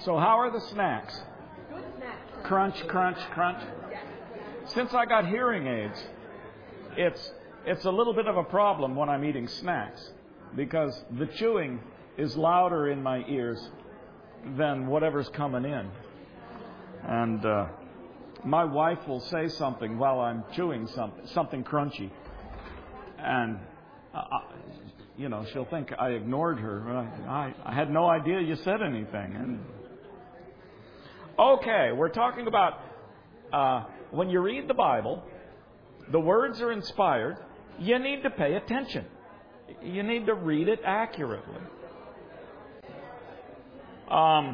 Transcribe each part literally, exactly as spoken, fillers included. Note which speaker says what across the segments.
Speaker 1: So how are the snacks?
Speaker 2: Good snacks.
Speaker 1: Crunch, crunch, crunch. Since I got hearing aids, it's it's a little bit of a problem when I'm eating snacks because the chewing is louder in my ears than whatever's coming in. And uh, my wife will say something while I'm chewing something, something crunchy. And, uh, you know, she'll think I ignored her. I, I had no idea you said anything. And okay, we're talking about uh, when you read the Bible, the words are inspired. You need to pay attention. You need to read it accurately. Um,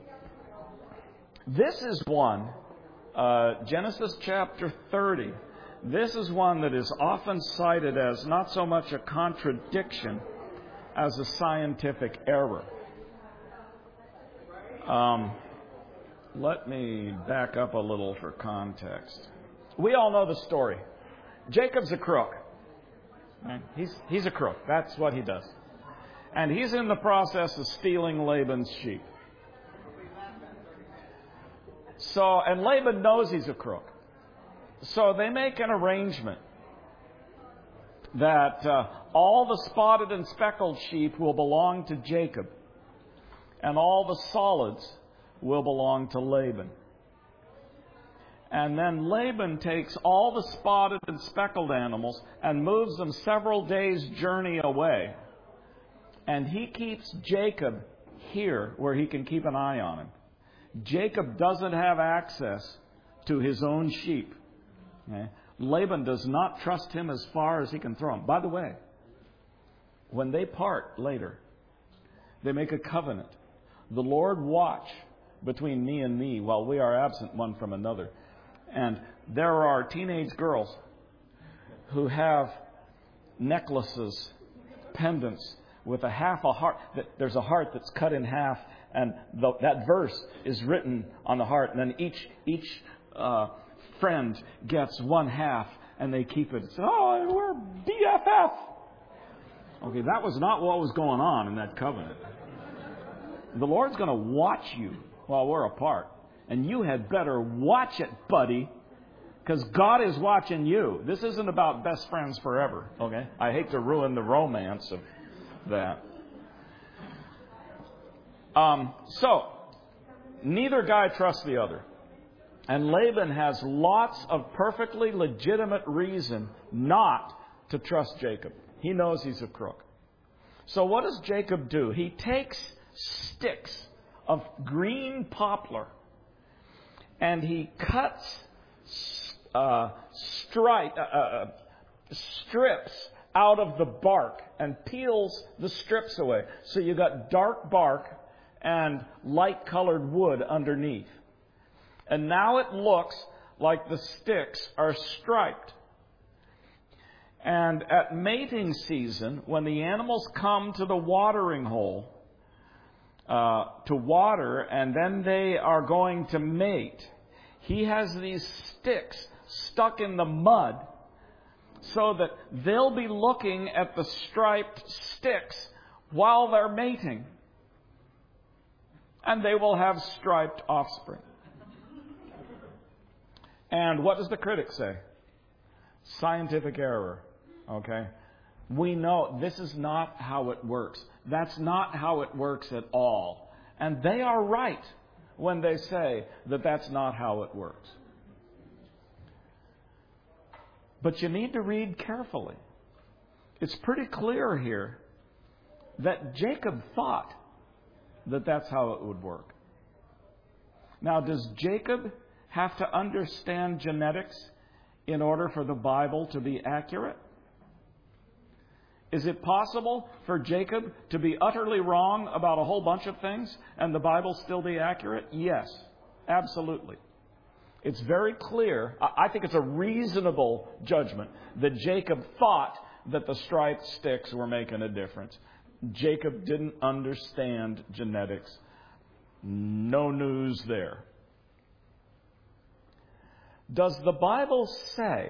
Speaker 1: this is one, uh, Genesis chapter thirty. This is one that is often cited as not so much a contradiction as a scientific error. Um, let me back up a little for context. We all know the story. Jacob's a crook. He's, he's a crook. That's what he does. And he's in the process of stealing Laban's sheep. So, and Laban knows he's a crook. So they make an arrangement that uh, all the spotted and speckled sheep will belong to Jacob, and all the solids will belong to Laban. And then Laban takes all the spotted and speckled animals and moves them several days' journey away. And he keeps Jacob here where he can keep an eye on him. Jacob doesn't have access to his own sheep. Okay? Laban does not trust him as far as he can throw him. By the way, when they part later, they make a covenant. The Lord watch between me and thee while we are absent one from another. And there are teenage girls who have necklaces, pendants, with a half a heart. There's a heart that's cut in half, and the, that verse is written on the heart. And then each each uh, friend gets one half, and they keep it. So, oh, we're B F F. Okay, that was not what was going on in that covenant. The Lord's going to watch you while we're apart. And you had better watch it, buddy, because God is watching you. This isn't about best friends forever, okay? I hate to ruin the romance of that. Um, so, neither guy trusts the other. And Laban has lots of perfectly legitimate reason not to trust Jacob. He knows he's a crook. So what does Jacob do? He takes sticks of green poplar and he cuts uh, stripe, uh, uh, strips out of the bark and peels the strips away. So you got dark bark and light-colored wood underneath. And now it looks like the sticks are striped. And at mating season, when the animals come to the watering hole uh, to water, and then they are going to mate, he has these sticks stuck in the mud so that they'll be looking at the striped sticks while they're mating. And they will have striped offspring. And what does the critic say? Scientific error. Okay? We know this is not how it works. That's not how it works at all. And they are right when they say that that's not how it works. But you need to read carefully. It's pretty clear here that Jacob thought that that's how it would work. Now, does Jacob have to understand genetics in order for the Bible to be accurate? Is it possible for Jacob to be utterly wrong about a whole bunch of things and the Bible still be accurate? Yes, absolutely. It's very clear, I think it's a reasonable judgment, that Jacob thought that the striped sticks were making a difference. Jacob didn't understand genetics. No news there. Does the Bible say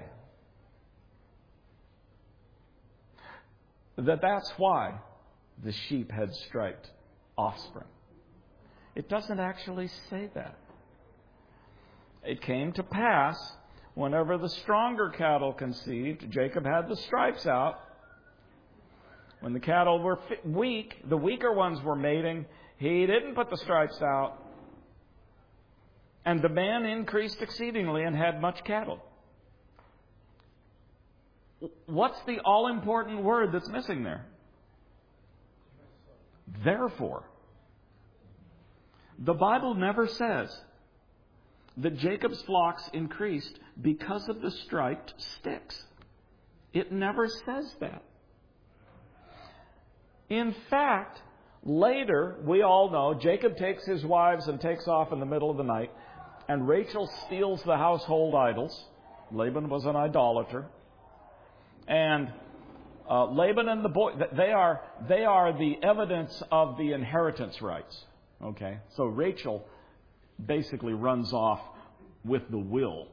Speaker 1: that that's why the sheep had striped offspring? It doesn't actually say that. It came to pass, whenever the stronger cattle conceived, Jacob had the stripes out. When the cattle were weak, the weaker ones were mating, he didn't put the stripes out. And the man increased exceedingly and had much cattle. What's the all-important word that's missing there? Therefore. The Bible never says that Jacob's flocks increased because of the striped sticks. It never says that. In fact, later, we all know, Jacob takes his wives and takes off in the middle of the night, and Rachel steals the household idols. Laban was an idolater. And uh, Laban and the boy, they are, they are the evidence of the inheritance rights. Okay? So Rachel basically runs off with the will.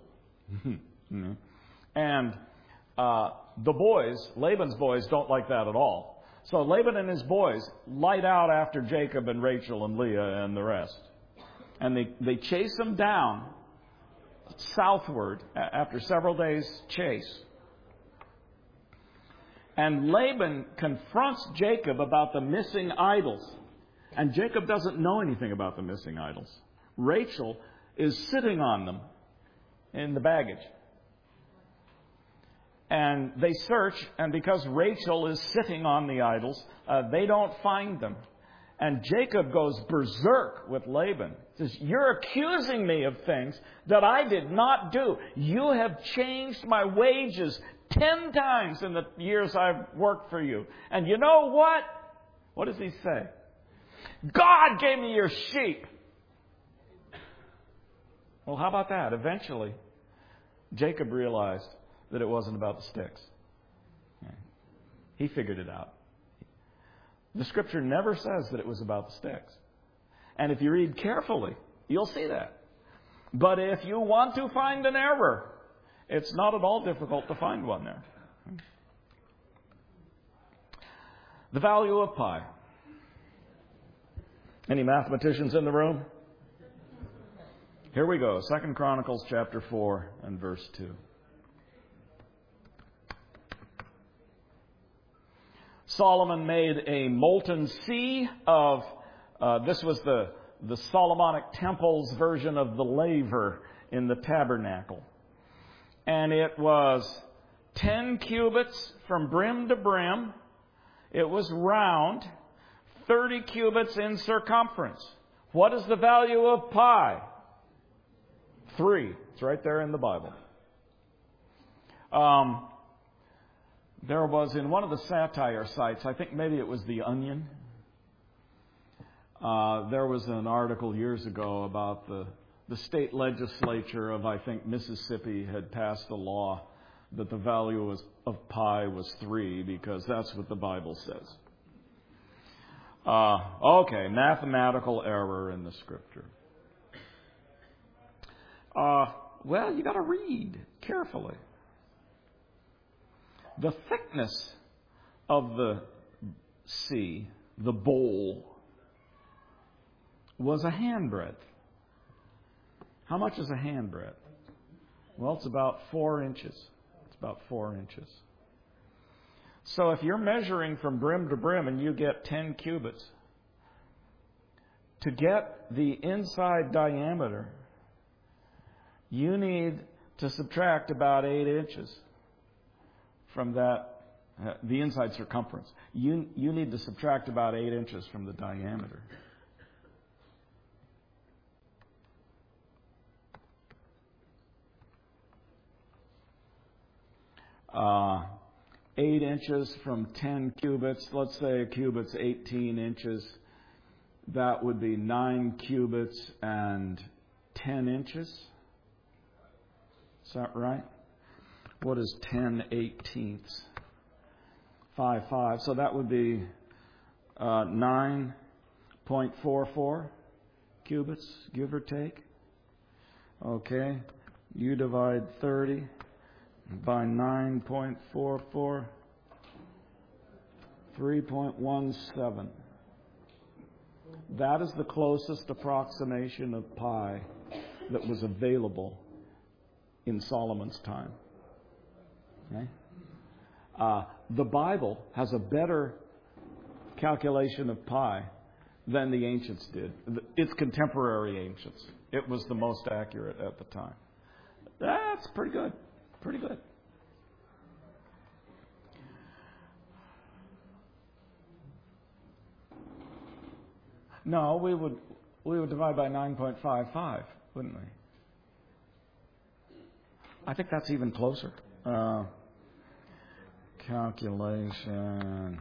Speaker 1: And uh, the boys, Laban's boys, don't like that at all. So Laban and his boys light out after Jacob and Rachel and Leah and the rest. And they, they chase them down southward after several days' chase. And Laban confronts Jacob about the missing idols. And Jacob doesn't know anything about the missing idols. Rachel is sitting on them in the baggage. And they search, and because Rachel is sitting on the idols, uh, they don't find them. And Jacob goes berserk with Laban. He says, "You're accusing me of things that I did not do. You have changed my wages ten times in the years I've worked for you. And you know what?" What does he say? "God gave me your sheep." Well, how about that? Eventually, Jacob realized that it wasn't about the sticks. He figured it out. The Scripture never says that it was about the sticks. And if you read carefully, you'll see that. But if you want to find an error, it's not at all difficult to find one there. The value of pi. Any mathematicians in the room? Here we go. Second Chronicles chapter four and verse two. Solomon made a molten sea of, uh, this was the, the Solomonic temple's version of the laver in the tabernacle. And it was ten cubits from brim to brim. It was round, thirty cubits in circumference. What is the value of pi? Three. It's right there in the Bible. Um, there was in one of the satire sites, I think maybe it was The Onion, uh, there was an article years ago about the, the state legislature of, I think, Mississippi had passed a law that the value was, of pi was three because that's what the Bible says. Uh, okay, mathematical error in the Scripture. Uh, well, you got to read carefully. The thickness of the sea, the bowl, was a handbreadth. How much is a handbreadth? Well, it's about four inches. It's about four inches. So if you're measuring from brim to brim and you get ten cubits, to get the inside diameter, you need to subtract about eight inches from that, uh, the inside circumference. You, you need to subtract about eight inches from the diameter. Uh, eight inches from ten cubits, let's say a cubit's eighteen inches, that would be nine cubits and ten inches. Is that right? What is ten eighteenths? Five, five. So that would be uh, nine point four four cubits, give or take. Okay. You divide thirty by nine point four four, three point one seven. That is the closest approximation of pi that was available in Solomon's time. Okay? Uh, the Bible has a better calculation of pi than the ancients did. Its contemporary ancients. It was the most accurate at the time. That's pretty good. Pretty good. No, we would we would divide by nine point five five, wouldn't we? I think that's even closer. Uh, calculation.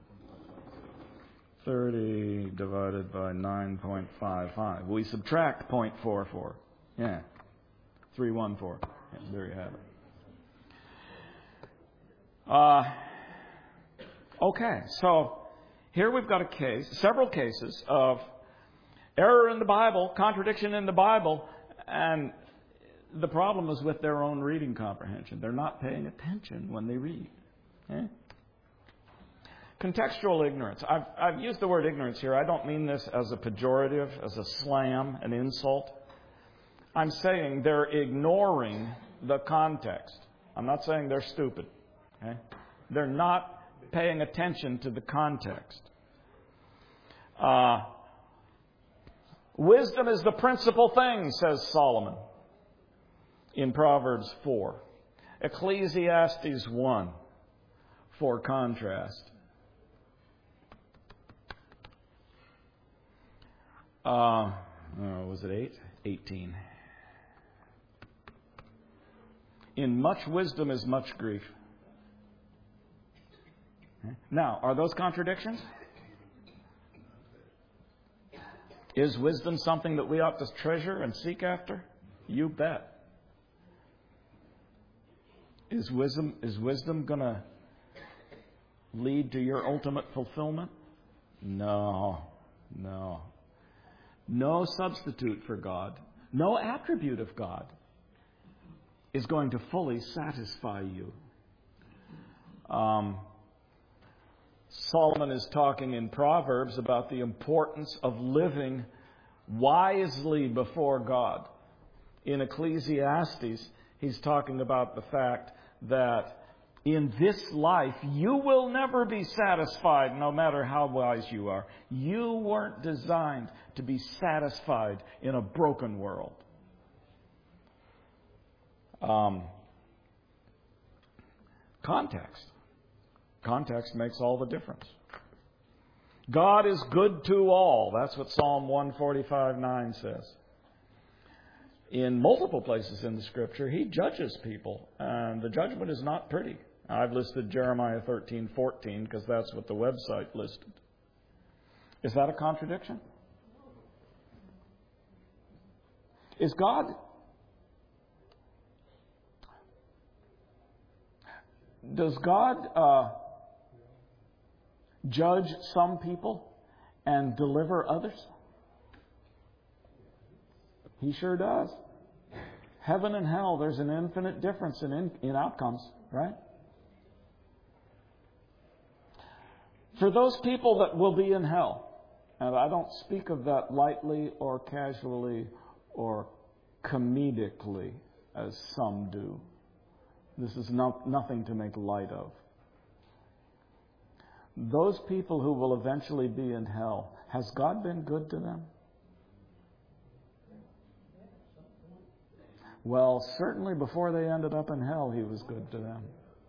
Speaker 1: thirty divided by nine point five five. We subtract zero point four four. Yeah. three hundred fourteen. Yeah, there you have it. Uh, okay, so here we've got a case, several cases of error in the Bible, contradiction in the Bible, and the problem is with their own reading comprehension. They're not paying attention when they read. Okay? Contextual ignorance. I've, I've used the word ignorance here. I don't mean this as a pejorative, as a slam, an insult. I'm saying they're ignoring the context. I'm not saying they're stupid. Okay? They're not paying attention to the context. Uh, wisdom is the principal thing, says Solomon in Proverbs four. Ecclesiastes one, for contrast. Uh, oh, was it eight? eighteen. In much wisdom is much grief. Now, are those contradictions? Is wisdom something that we ought to treasure and seek after? You bet. Is wisdom, is wisdom going to lead to your ultimate fulfillment? No, no. No substitute for God, no attribute of God is going to fully satisfy you. Um, Solomon is talking in Proverbs about the importance of living wisely before God. In Ecclesiastes, he's talking about the fact that in this life, you will never be satisfied no matter how wise you are. You weren't designed to be satisfied in a broken world. Um, context. Context makes all the difference. God is good to all. That's what Psalm one forty-five nine says. In multiple places in the Scripture, He judges people, and the judgment is not pretty. I've listed Jeremiah thirteen fourteen because that's what the website listed. Is that a contradiction? Is God... Does God uh, judge some people and deliver others? He sure does. Heaven and hell, there's an infinite difference in, in, in outcomes, right? For those people that will be in hell, and I don't speak of that lightly or casually or comedically as some do. This is not, nothing to make light of. Those people who will eventually be in hell, has God been good to them? Well, certainly before they ended up in hell, He was good to them.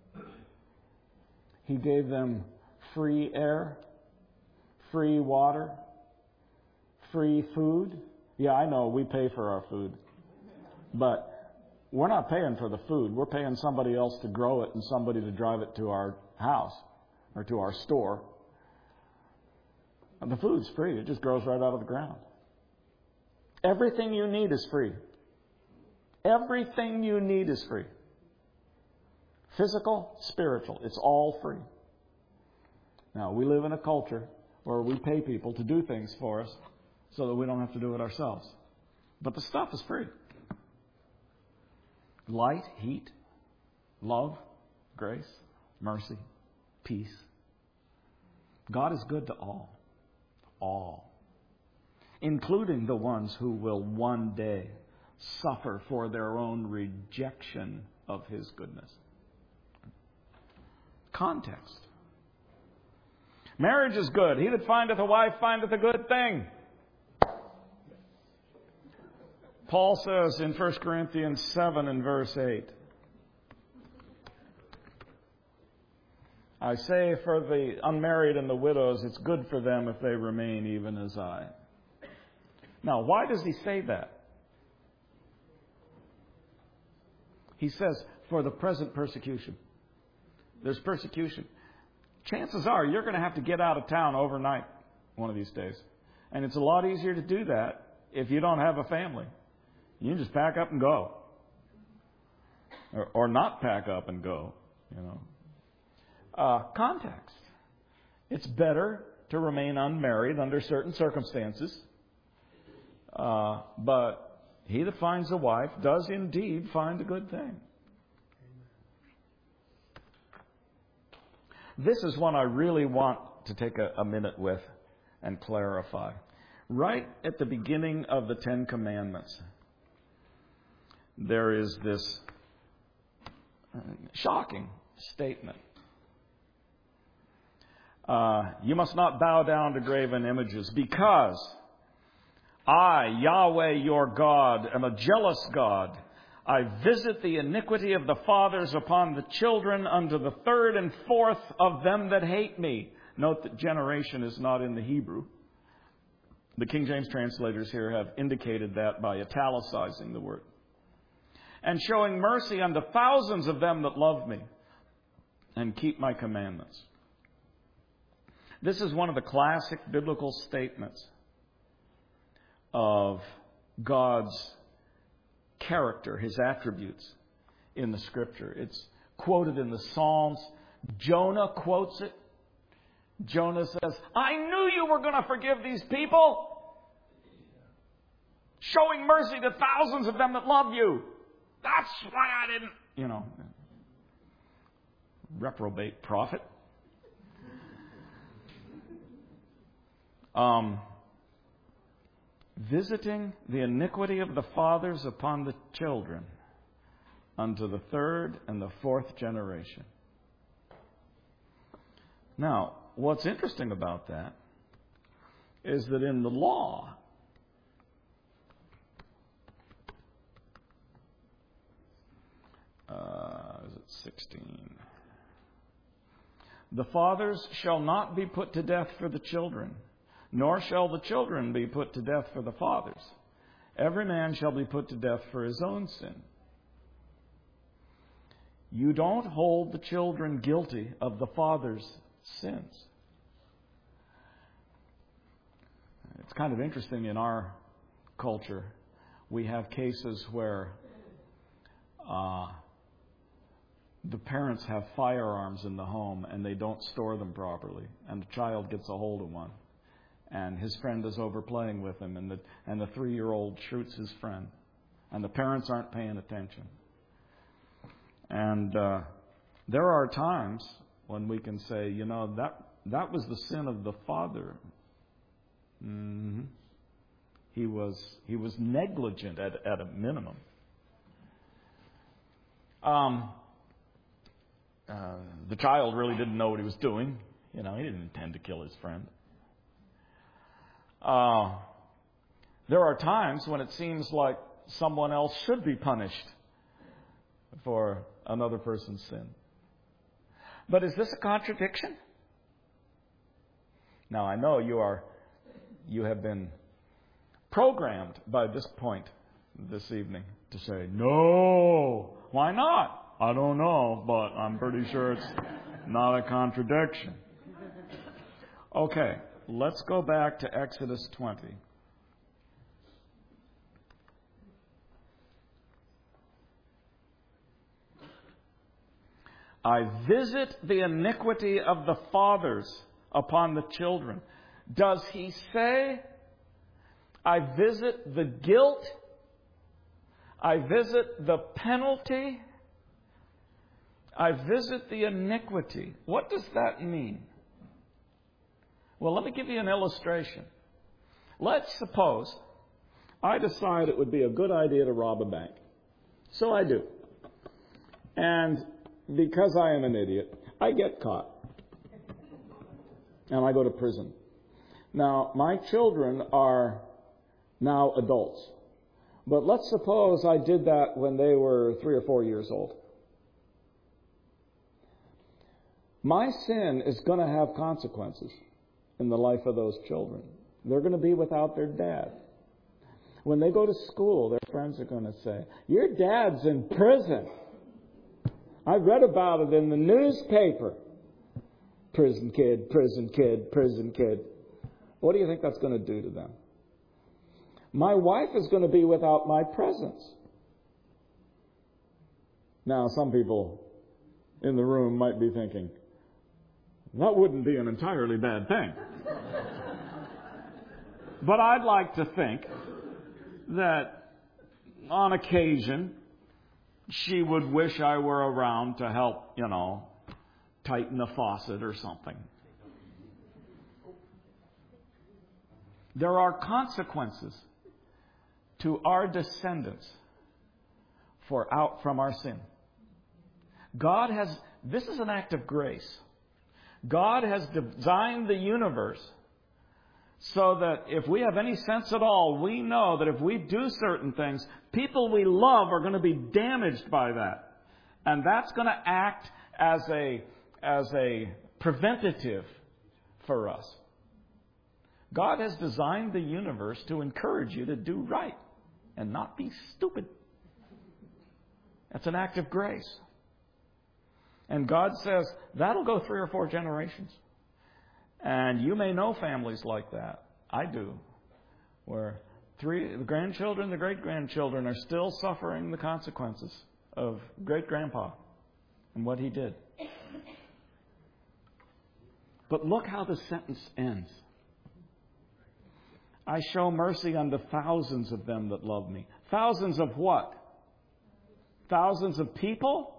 Speaker 1: He gave them free air, free water, free food. Yeah, I know we pay for our food. But we're not paying for the food. We're paying somebody else to grow it and somebody to drive it to our house or to our store. And the food's free. It just grows right out of the ground. Everything you need is free. Everything you need is free. Physical, spiritual, it's all free. Now, we live in a culture where we pay people to do things for us so that we don't have to do it ourselves. But the stuff is free. Light, heat, love, grace, mercy, peace. God is good to all. All. including the ones who will one day suffer for their own rejection of His goodness. Context. Marriage is good. He that findeth a wife findeth a good thing. Paul says in First Corinthians seven and verse eight, I say for the unmarried and the widows, it's good for them if they remain even as I. Now, why does he say that? He says, for the present persecution. There's persecution. Chances are you're going to have to get out of town overnight one of these days. And it's a lot easier to do that if you don't have a family. You can just pack up and go. Or, or not pack up and go, you know. Uh, context. It's better to remain unmarried under certain circumstances. Uh, but he that finds a wife does indeed find a good thing. This is one I really want to take a, a minute with and clarify. Right at the beginning of the Ten Commandments, there is this shocking statement. Uh, you must not bow down to graven images, because I, Yahweh your God, am a jealous God. I visit the iniquity of the fathers upon the children unto the third and fourth of them that hate me. Note that generation is not in the Hebrew. The King James translators here have indicated that by italicizing the word. And showing mercy unto thousands of them that love me and keep my commandments. This is one of the classic biblical statements of God's character, His attributes in the Scripture. It's quoted in the Psalms. Jonah quotes it. Jonah says, I knew you were going to forgive these people, showing mercy to thousands of them that love you. That's why I didn't, you know, reprobate prophet. Um, visiting the iniquity of the fathers upon the children unto the third and the fourth generation. Now, what's interesting about that is that in the law, uh, is it sixteen? The fathers shall not be put to death for the children, nor shall the children be put to death for the fathers. Every man shall be put to death for his own sin. You don't hold the children guilty of the father's sins. It's kind of interesting in our culture. We have cases where uh, the parents have firearms in the home and they don't store them properly, and the child gets a hold of one. And his friend is over playing with him, and the, and the three-year-old shoots his friend. And the parents aren't paying attention. And uh, there are times when we can say, you know, that that was the sin of the father. Mm-hmm. He was he was negligent at, at a minimum. Um, uh, the child really didn't know what he was doing. You know, he didn't intend to kill his friend. Uh, there are times when it seems like someone else should be punished for another person's sin. But is this a contradiction? Now, I know you are, you have been programmed by this point this evening to say, no, why not? I don't know, but I'm pretty sure it's not a contradiction. Okay. Let's go back to Exodus twenty. I visit the iniquity of the fathers upon the children. Does he say, I visit the guilt? I visit the penalty? I visit the iniquity. What does that mean? Well, let me give you an illustration. Let's suppose I decide it would be a good idea to rob a bank. So I do. And because I am an idiot, I get caught. And I go to prison. Now, my children are now adults. But let's suppose I did that when they were three or four years old. My sin is going to have consequences in the life of those children. They're going to be without their dad. When they go to school, their friends are going to say, "Your dad's in prison. I read about it in the newspaper. Prison kid, prison kid, prison kid." What do you think that's going to do to them? My wife is going to be without my presence. Now, some people in the room might be thinking, that wouldn't be an entirely bad thing. But I'd like to think that on occasion she would wish I were around to help, you know, tighten the faucet or something. There are consequences to our descendants for out from our sin. God has, this is an act of grace. God has designed the universe so that if we have any sense at all, we know that if we do certain things, people we love are going to be damaged by that. And that's going to act as a, as a preventative for us. God has designed the universe to encourage you to do right and not be stupid. That's an act of grace. And God says, that'll go three or four generations. And you may know families like that. I do. Where three, the grandchildren, the great-grandchildren are still suffering the consequences of great-grandpa and what he did. But look how the sentence ends. I show mercy unto thousands of them that love me. Thousands of what? Thousands of people?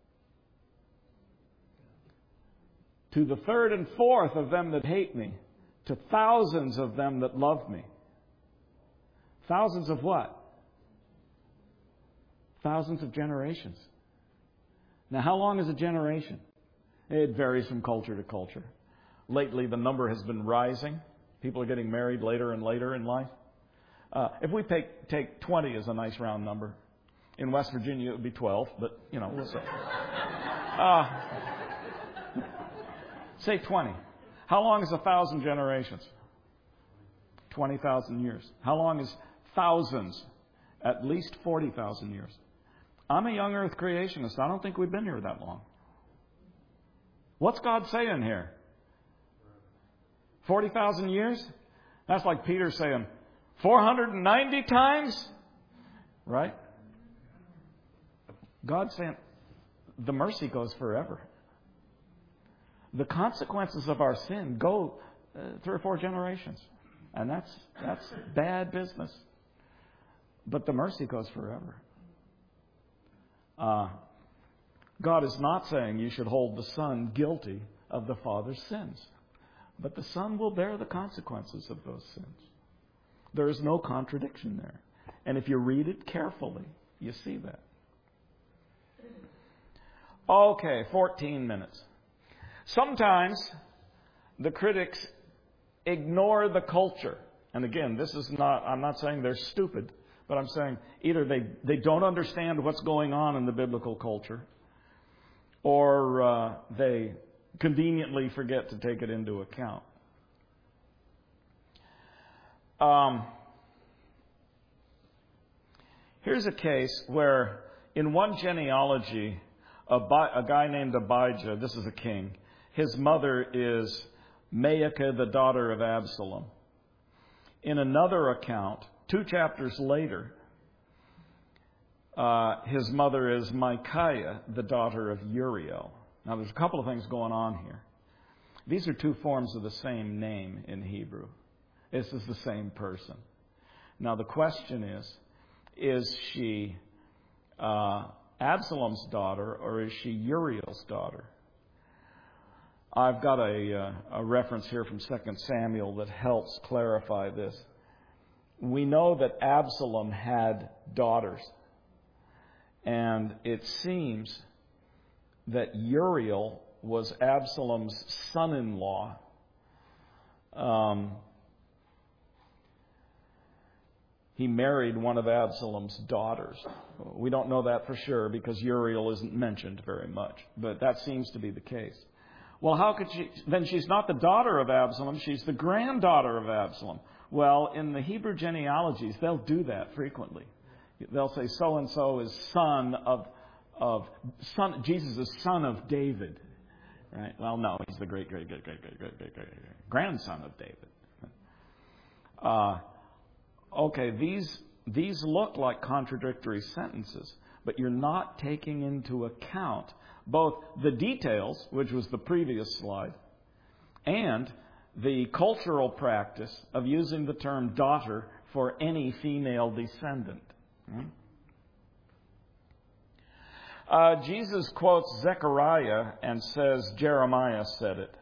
Speaker 1: To the third and fourth of them that hate me. To thousands of them that love me. Thousands of what? Thousands of generations. Now, how long is a generation? It varies from culture to culture. Lately, the number has been rising. People are getting married later and later in life. Uh, if we take, take twenty as a nice round number. In West Virginia, it would be twelve, but, you know, we'll say. Uh, say twenty. How long is a thousand generations? twenty thousand years. How long is thousands? At least forty thousand years. I'm a young earth creationist. I don't think we've been here that long. What's God saying here? forty thousand years? That's like Peter saying, four hundred ninety times? Right? God's saying, the mercy goes forever. The consequences of our sin go uh, three or four generations. And that's that's bad business. But the mercy goes forever. Uh, God is not saying you should hold the Son guilty of the Father's sins. But the Son will bear the consequences of those sins. There is no contradiction there. And if you read it carefully, you see that. Okay, fourteen minutes. Sometimes the critics ignore the culture. And again, this is not, I'm not saying they're stupid, but I'm saying either they, they don't understand what's going on in the biblical culture, or uh, they conveniently forget to take it into account. Um, here's a case where in one genealogy, a, a guy named Abijah, this is a king, his mother is Maacah, the daughter of Absalom. In another account, two chapters later, uh, his mother is Micaiah, the daughter of Uriel. Now, there's a couple of things going on here. These are two forms of the same name in Hebrew. This is the same person. Now, the question is, is she uh, Absalom's daughter or is she Uriel's daughter? I've got a, uh, a reference here from Second Samuel that helps clarify this. we know that Absalom had daughters. And it seems that Uriel was Absalom's son-in-law. Um, he married one of Absalom's daughters. We don't know that for sure because Uriel isn't mentioned very much, but that seems to be the case. Well, how could she? Then she's not the daughter of Absalom, she's the granddaughter of Absalom. Well, in the Hebrew genealogies, they'll do that frequently. They'll say so-and-so is son of, of son, Jesus is son of David. Right? Well, no, he's the great, great, great, great, great, great, great, great, great grandson of David. Uh, okay, these these look like contradictory sentences, but you're not taking into account both the details, which was the previous slide, and the cultural practice of using the term daughter for any female descendant. Hmm? Uh, Jesus quotes Zechariah and says Jeremiah said it.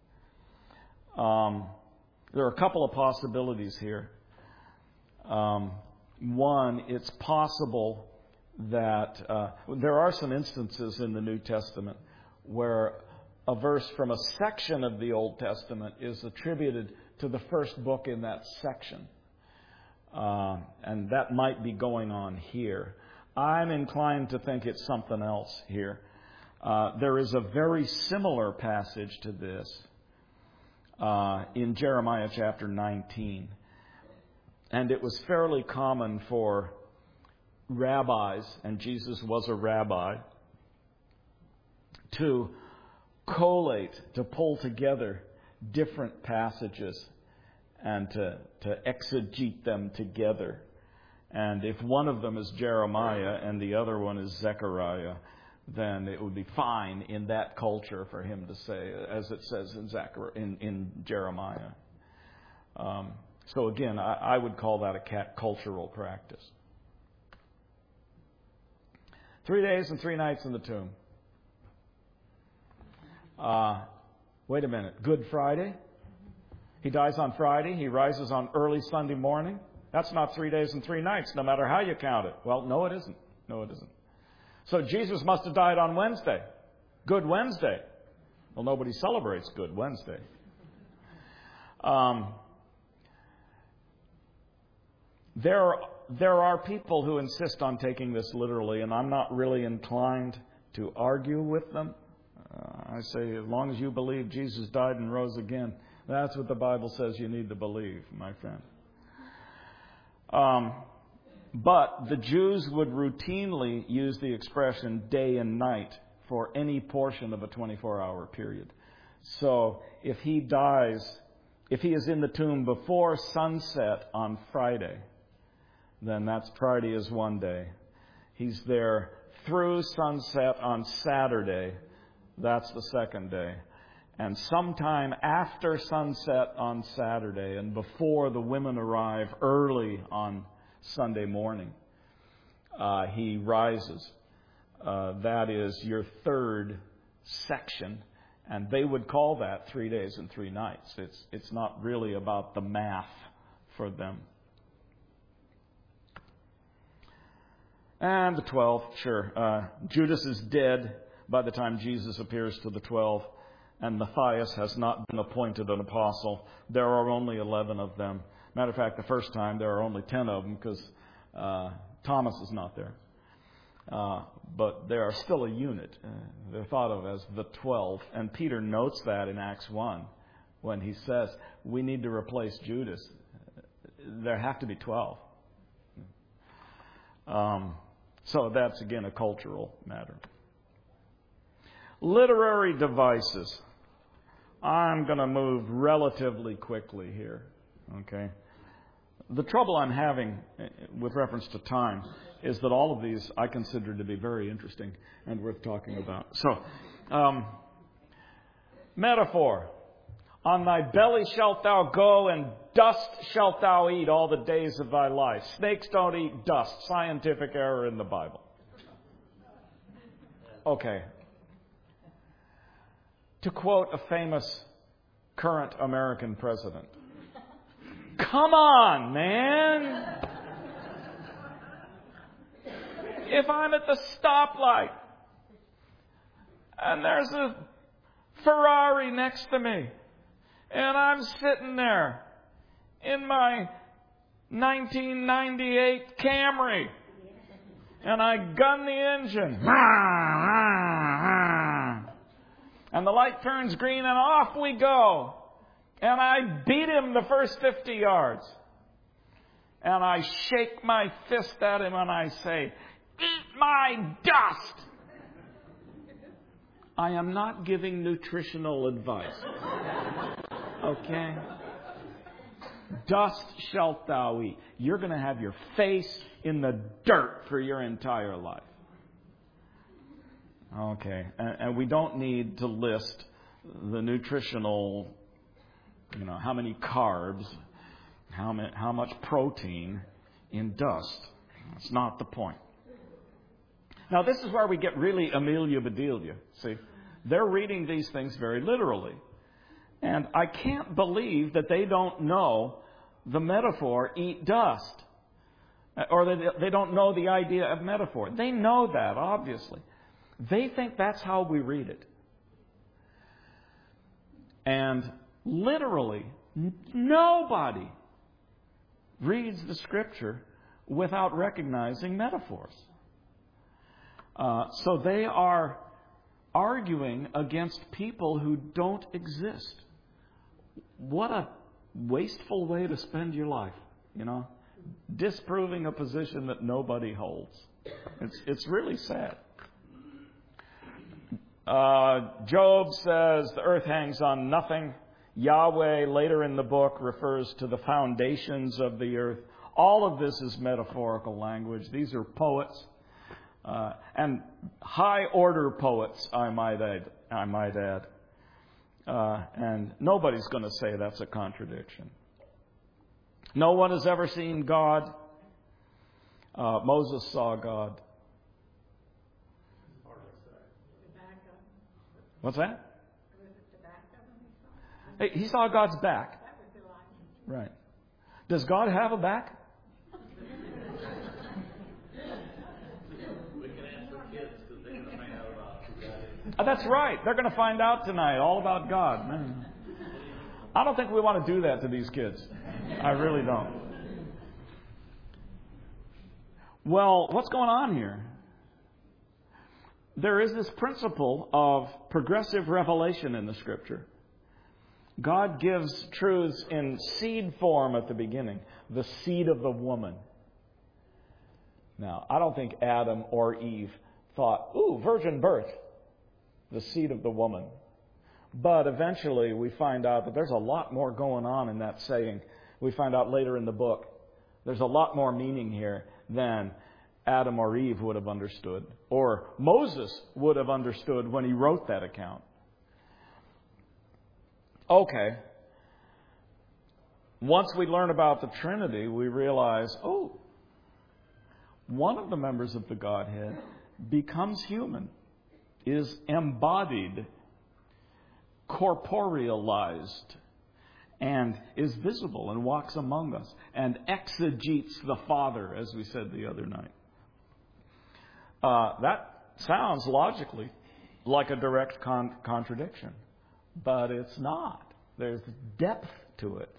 Speaker 1: Um, there are a couple of possibilities here. Um, one, it's possible that uh, there are some instances in the New Testament where a verse from a section of the Old Testament is attributed to the first book in that section. Uh, and that might be going on here. I'm inclined to think it's something else here. Uh, there is a very similar passage to this uh, in Jeremiah chapter nineteen. And it was fairly common for rabbis, and Jesus was a rabbi, to collate, to pull together different passages and to, to exegete them together. And if one of them is Jeremiah and the other one is Zechariah, then it would be fine in that culture for him to say, as it says in Zechariah, in, in Jeremiah. Um, so again, I, I would call that a cultural practice. Three days and three nights in the tomb. Uh, wait a minute. Good Friday? He dies on Friday. He rises on early Sunday morning. That's not three days and three nights, no matter how you count it. Well, no, it isn't. No, it isn't. So Jesus must have died on Wednesday. Good Wednesday. Well, nobody celebrates Good Wednesday. Um, there are, there are people who insist on taking this literally, and I'm not really inclined to argue with them. Uh, I say, as long as you believe Jesus died and rose again, that's what the Bible says you need to believe, my friend. Um, but the Jews would routinely use the expression day and night for any portion of a twenty-four hour period. So if he dies, if he is in the tomb before sunset on Friday, then that's Friday is one day. He's there through sunset on Saturday, that's the second day. And sometime after sunset on Saturday and before the women arrive early on Sunday morning, uh, he rises. Uh, that is your third section. And they would call that three days and three nights. It's, it's not really about the math for them. And the twelve, sure. Uh, Judas is dead by the time Jesus appears to the twelve. And Matthias has not been appointed an apostle. There are only eleven of them. Matter of fact, the first time there are only ten of them because uh, Thomas is not there. Uh, but they are still a unit. Uh, they're thought of as the twelve. And Peter notes that in Acts one when he says, we need to replace Judas. There have to be twelve. Um, so that's, again, a cultural matter. Literary devices. I'm going to move relatively quickly here. Okay. The trouble I'm having with reference to time is that all of these I consider to be very interesting and worth talking about. So, um, metaphor. On thy belly shalt thou go, and dust shalt thou eat all the days of thy life. Snakes don't eat dust. Scientific error in the Bible. Okay. To quote a famous current American president, Come on, man. If I'm at the stoplight and there's a Ferrari next to me and I'm sitting there in my nineteen ninety-eight Camry and I gun the engine and the light turns green and off we go and I beat him the first fifty yards and I shake my fist at him and I say, "Eat my dust!" I am not giving nutritional advice. Okay? Dust shalt thou eat. You're going to have your face in the dirt for your entire life. Okay. And, and we don't need to list the nutritional, you know, how many carbs, how, many, how much protein in dust. That's not the point. Now, this is where we get really Amelia Bedelia. See, they're reading these things very literally. And I can't believe that they don't know the metaphor, eat dust. Or they, they don't know the idea of metaphor. They know that, obviously. They think that's how we read it. And literally, nobody reads the Scripture without recognizing metaphors. Uh, so they are arguing against people who don't exist. What a wasteful way to spend your life, you know, disproving a position that nobody holds. It's it's really sad. Uh, Job says the earth hangs on nothing. Yahweh, later in the book, refers to the foundations of the earth. All of this is metaphorical language. These are poets. Uh, and high-order poets, I might add. I might add. Uh, and nobody's going to say that's a contradiction. No one has ever seen God. Uh, Moses saw God. What's that? Hey, he saw God's back. Right. Does God have a back? Oh, that's right. They're going to find out tonight all about God. Man. I don't think we want to do that to these kids. I really don't. Well, what's going on here? There is this principle of progressive revelation in the Scripture. God gives truths in seed form at the beginning. The seed of the woman. Now, I don't think Adam or Eve thought, ooh, virgin birth. The seed of the woman. But eventually we find out that there's a lot more going on in that saying. We find out later in the book. There's a lot more meaning here than Adam or Eve would have understood. Or Moses would have understood when he wrote that account. Okay. Once we learn about the Trinity, we realize, oh, one of the members of the Godhead becomes human. Is embodied, corporealized, and is visible and walks among us and exegetes the Father, as we said the other night. Uh, that sounds logically like a direct con- contradiction, but it's not. There's depth to it.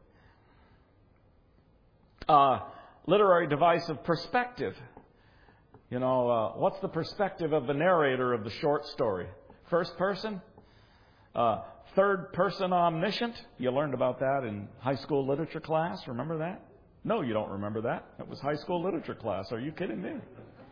Speaker 1: Uh, literary device of perspective. You know, uh, what's the perspective of the narrator of the short story? First person? Uh, third person omniscient? You learned about that in high school literature class. Remember that? No, you don't remember that. It was high school literature class. Are you kidding me?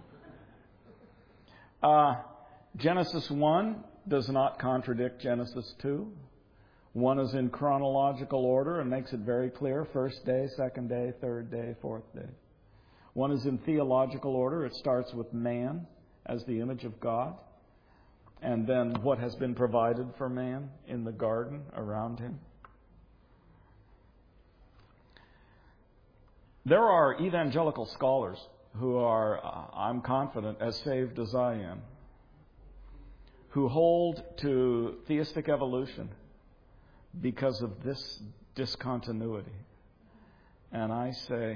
Speaker 1: Uh, Genesis one does not contradict Genesis two. One is in chronological order and makes it very clear. First day, second day, third day, fourth day. One is in theological order. It starts with man as the image of God, and then what has been provided for man in the garden around him. There are evangelical scholars who are, uh, I'm confident, as saved as I am, who hold to theistic evolution because of this discontinuity. And I say,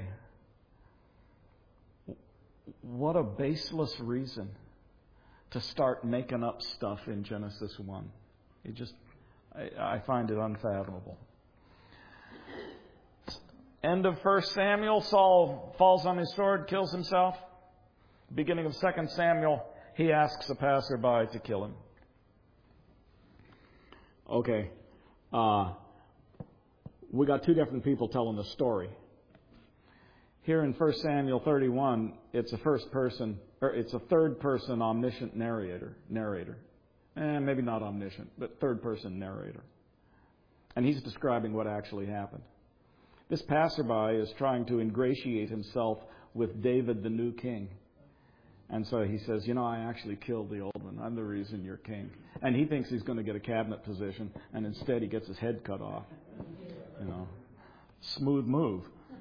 Speaker 1: what a baseless reason to start making up stuff in Genesis one. It just, I, I find it unfathomable. End of First Samuel, Saul falls on his sword, kills himself. Beginning of Second Samuel, he asks a passerby to kill him. Okay, uh, we got two different people telling the story. Here in First Samuel thirty-one, it's a first person, or it's a third person omniscient narrator, narrator. Eh, maybe not omniscient, but third person narrator. And he's describing what actually happened. This passerby is trying to ingratiate himself with David, the new king. And so he says, you know, I actually killed the old one. I'm the reason you're king. And he thinks he's going to get a cabinet position, and instead he gets his head cut off. You know, smooth move.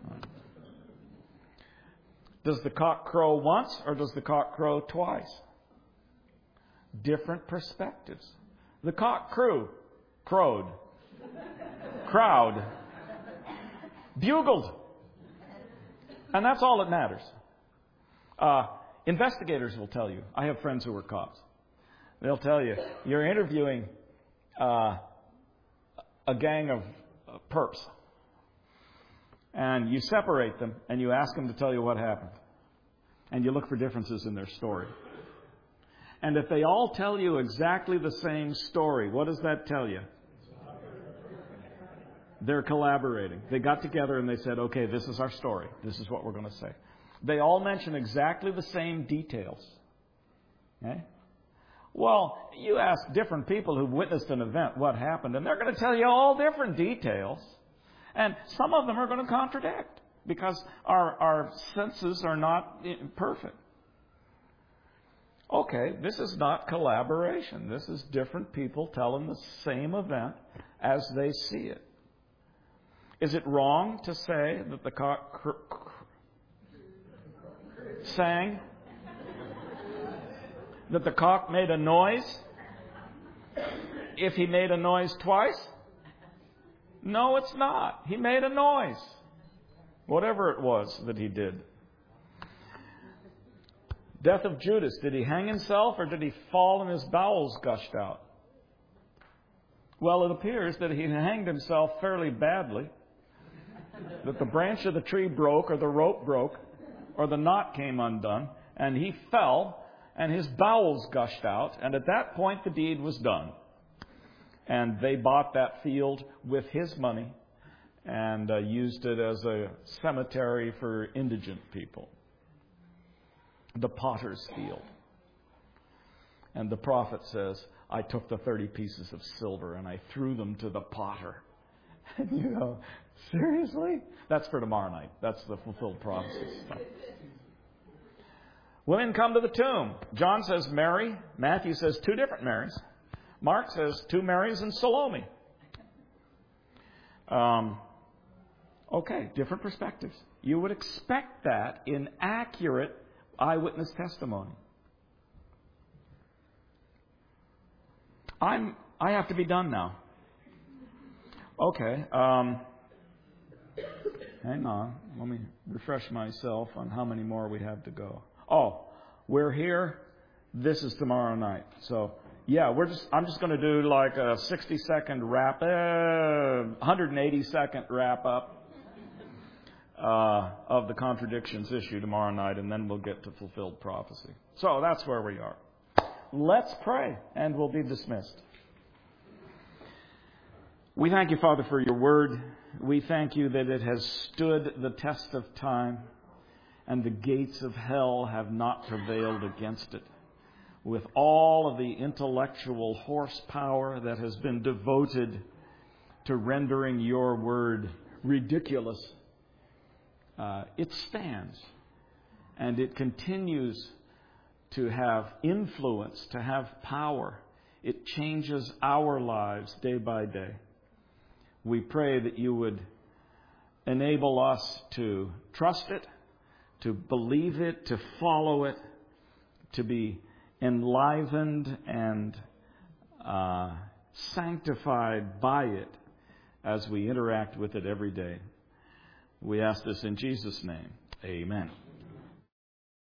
Speaker 1: Does the cock crow once or does the cock crow twice? Different perspectives. The cock crew, crowed, crowd, bugled. And that's all that matters. Uh, investigators will tell you. I have friends who are cops. They'll tell you, you're interviewing uh, a gang of uh, perps. And you separate them and you ask them to tell you what happened. And you look for differences in their story. And if they all tell you exactly the same story, what does that tell you? They're collaborating. They got together and they said, okay, this is our story. This is what we're going to say. They all mention exactly the same details. Okay? Well, you ask different people who've witnessed an event what happened, and they're going to tell you all different details. And some of them are going to contradict because our, our senses are not perfect. Okay, this is not collaboration. This is different people telling the same event as they see it. Is it wrong to say that the cock cr- cr- sang? That the cock made a noise? If he made a noise twice? No, it's not. He made a noise. Whatever it was that he did. Death of Judas. Did he hang himself or did he fall and his bowels gushed out? Well, it appears that he hanged himself fairly badly. That the branch of the tree broke or the rope broke or the knot came undone and he fell and his bowels gushed out. And at that point the deed was done. And they bought that field with his money and uh, used it as a cemetery for indigent people. The potter's field. And the prophet says, I took the thirty pieces of silver and I threw them to the potter. And you know, seriously? That's for tomorrow night. That's the fulfilled prophecy stuff. Women come to the tomb. John says Mary. Matthew says two different Marys. Mark says two Marys and Salome. Um, okay, different perspectives. You would expect that in accurate eyewitness testimony. I'm. I have to be done now. Okay. Um, hang on. Let me refresh myself on how many more we have to go. Oh, we're here. This is tomorrow night. So. Yeah, we're just. I'm just going to do like a sixty second wrap, uh, one hundred eighty second wrap up uh, of the contradictions issue tomorrow night, and then we'll get to fulfilled prophecy. So that's where we are. Let's pray, and we'll be dismissed. We thank you, Father, for your word. We thank you that it has stood the test of time, and the gates of hell have not prevailed against it. With all of the intellectual horsepower that has been devoted to rendering your word ridiculous, uh, it stands and it continues to have influence, to have power. It changes our lives day by day. We pray that you would enable us to trust it, to believe it, to follow it, to be enlivened and uh, sanctified by it as we interact with it every day. We ask this in Jesus' name. Amen.